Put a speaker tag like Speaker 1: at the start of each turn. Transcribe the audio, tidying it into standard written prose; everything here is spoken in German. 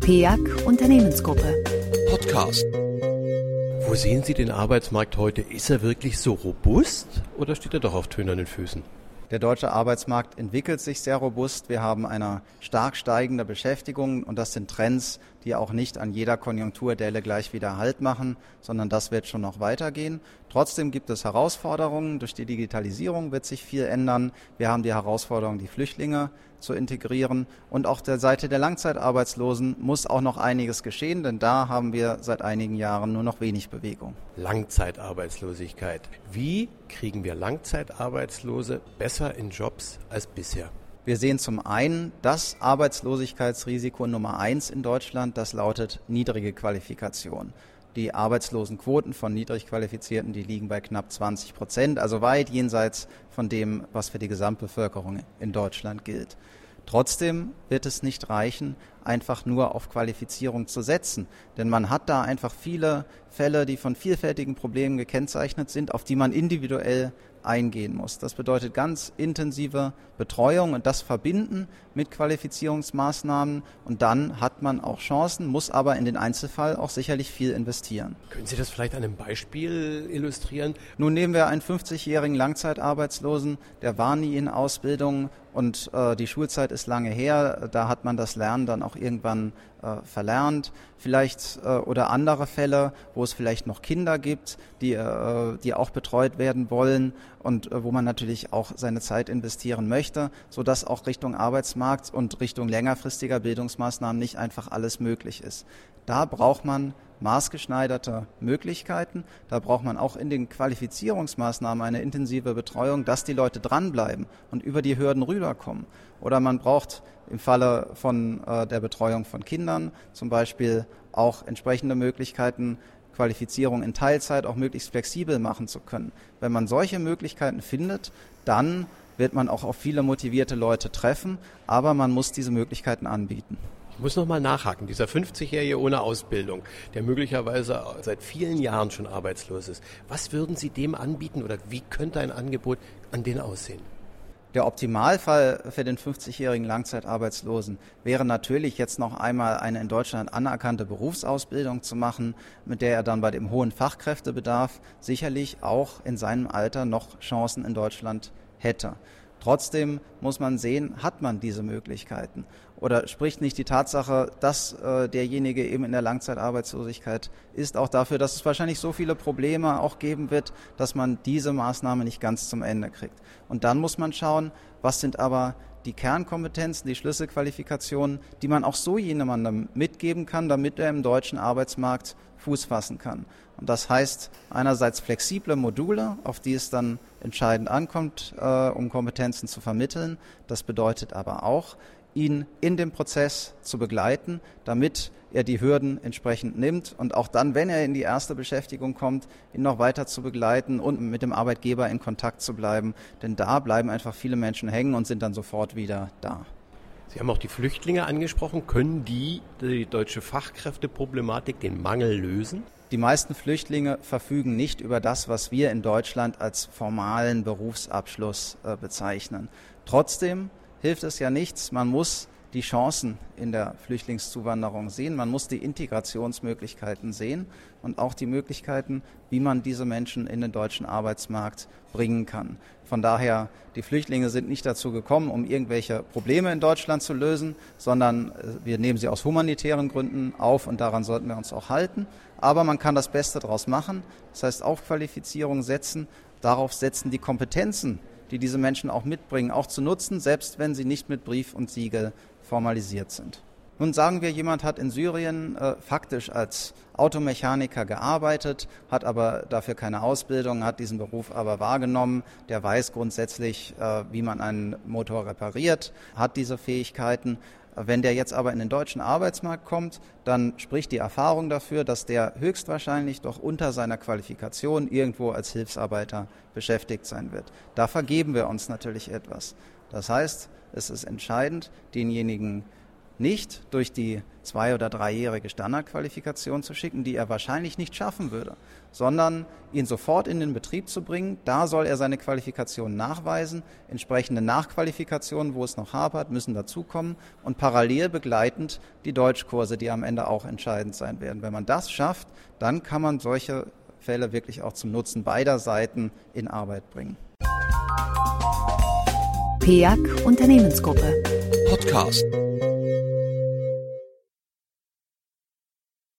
Speaker 1: PEAC Unternehmensgruppe.
Speaker 2: Podcast. Wo sehen Sie den Arbeitsmarkt heute? Ist er wirklich so robust oder steht er doch auf tönernen Füßen?
Speaker 3: Der deutsche Arbeitsmarkt entwickelt sich sehr robust. Wir haben eine stark steigende Beschäftigung und das sind Trends, die auch nicht an jeder Konjunkturdelle gleich wieder Halt machen, sondern das wird schon noch weitergehen. Trotzdem gibt es Herausforderungen. Durch die Digitalisierung wird sich viel ändern. Wir haben die Herausforderung, die Flüchtlinge zu integrieren. Und auf der Seite der Langzeitarbeitslosen muss auch noch einiges geschehen, denn da haben wir seit einigen Jahren nur noch wenig Bewegung.
Speaker 2: Langzeitarbeitslosigkeit. Wie kriegen wir Langzeitarbeitslose besser in Jobs als bisher?
Speaker 3: Wir sehen zum einen das Arbeitslosigkeitsrisiko Nummer 1 in Deutschland, das lautet niedrige Qualifikation. Die Arbeitslosenquoten von niedrig Qualifizierten, die liegen bei knapp 20%, also weit jenseits von dem, was für die Gesamtbevölkerung in Deutschland gilt. Trotzdem wird es nicht reichen, einfach nur auf Qualifizierung zu setzen, denn man hat da einfach viele Fälle, die von vielfältigen Problemen gekennzeichnet sind, auf die man individuell eingehen muss. Das bedeutet ganz intensive Betreuung und das Verbinden mit Qualifizierungsmaßnahmen und dann hat man auch Chancen, muss aber in den Einzelfall auch sicherlich viel investieren.
Speaker 2: Können Sie das vielleicht an einem Beispiel illustrieren?
Speaker 3: Nun nehmen wir einen 50-jährigen Langzeitarbeitslosen, der war nie in Ausbildung und die Schulzeit ist lange her, da hat man das Lernen dann auch irgendwann verlernt. Vielleicht oder andere Fälle, wo es vielleicht noch Kinder gibt, die auch betreut werden wollen und wo man natürlich auch seine Zeit investieren möchte, sodass auch Richtung Arbeitsmarkt und Richtung längerfristiger Bildungsmaßnahmen nicht einfach alles möglich ist. Da braucht man maßgeschneiderte Möglichkeiten. Da braucht man auch in den Qualifizierungsmaßnahmen eine intensive Betreuung, dass die Leute dranbleiben und über die Hürden rüberkommen. Oder man braucht im Falle von der Betreuung von Kindern zum Beispiel auch entsprechende Möglichkeiten, Qualifizierung in Teilzeit auch möglichst flexibel machen zu können. Wenn man solche Möglichkeiten findet, dann wird man auch auf viele motivierte Leute treffen, aber man muss diese Möglichkeiten anbieten.
Speaker 2: Ich muss noch mal nachhaken. Dieser 50-Jährige ohne Ausbildung, der möglicherweise seit vielen Jahren schon arbeitslos ist. Was würden Sie dem anbieten oder wie könnte ein Angebot an den aussehen?
Speaker 3: Der Optimalfall für den 50-jährigen Langzeitarbeitslosen wäre natürlich jetzt noch einmal eine in Deutschland anerkannte Berufsausbildung zu machen, mit der er dann bei dem hohen Fachkräftebedarf sicherlich auch in seinem Alter noch Chancen in Deutschland hätte. Trotzdem muss man sehen, hat man diese Möglichkeiten? Oder spricht nicht die Tatsache, dass derjenige eben in der Langzeitarbeitslosigkeit ist, auch dafür, dass es wahrscheinlich so viele Probleme auch geben wird, dass man diese Maßnahme nicht ganz zum Ende kriegt. Und dann muss man schauen, was sind aber die Kernkompetenzen, die Schlüsselqualifikationen, die man auch so jemandem mitgeben kann, damit er im deutschen Arbeitsmarkt Fuß fassen kann. Und das heißt einerseits flexible Module, auf die es dann entscheidend ankommt, um Kompetenzen zu vermitteln. Das bedeutet aber auch, ihn in dem Prozess zu begleiten, damit er die Hürden entsprechend nimmt und auch dann, wenn er in die erste Beschäftigung kommt, ihn noch weiter zu begleiten und mit dem Arbeitgeber in Kontakt zu bleiben. Denn da bleiben einfach viele Menschen hängen und sind dann sofort wieder da.
Speaker 2: Sie haben auch die Flüchtlinge angesprochen. Können die deutsche Fachkräfteproblematik, den Mangel lösen?
Speaker 3: Die meisten Flüchtlinge verfügen nicht über das, was wir in Deutschland als formalen Berufsabschluss bezeichnen. Trotzdem hilft es ja nichts. Man muss die Chancen in der Flüchtlingszuwanderung sehen. Man muss die Integrationsmöglichkeiten sehen und auch die Möglichkeiten, wie man diese Menschen in den deutschen Arbeitsmarkt bringen kann. Von daher, die Flüchtlinge sind nicht dazu gekommen, um irgendwelche Probleme in Deutschland zu lösen, sondern wir nehmen sie aus humanitären Gründen auf und daran sollten wir uns auch halten. Aber man kann das Beste daraus machen. Das heißt, auf Qualifizierung setzen, darauf setzen, die Kompetenzen, die diese Menschen auch mitbringen, auch zu nutzen, selbst wenn sie nicht mit Brief und Siegel formalisiert sind. Nun sagen wir, jemand hat in Syrien faktisch als Automechaniker gearbeitet, hat aber dafür keine Ausbildung, hat diesen Beruf aber wahrgenommen, der weiß grundsätzlich, wie man einen Motor repariert, hat diese Fähigkeiten. Wenn der jetzt aber in den deutschen Arbeitsmarkt kommt, dann spricht die Erfahrung dafür, dass der höchstwahrscheinlich doch unter seiner Qualifikation irgendwo als Hilfsarbeiter beschäftigt sein wird. Da vergeben wir uns natürlich etwas. Das heißt, es ist entscheidend, denjenigen nicht durch die 2- oder 3-jährige Standardqualifikation zu schicken, die er wahrscheinlich nicht schaffen würde, sondern ihn sofort in den Betrieb zu bringen. Da soll er seine Qualifikation nachweisen. Entsprechende Nachqualifikationen, wo es noch hapert, müssen dazukommen und parallel begleitend die Deutschkurse, die am Ende auch entscheidend sein werden. Wenn man das schafft, dann kann man solche Fälle wirklich auch zum Nutzen beider Seiten in Arbeit bringen.
Speaker 1: PEAG Unternehmensgruppe
Speaker 4: Podcast.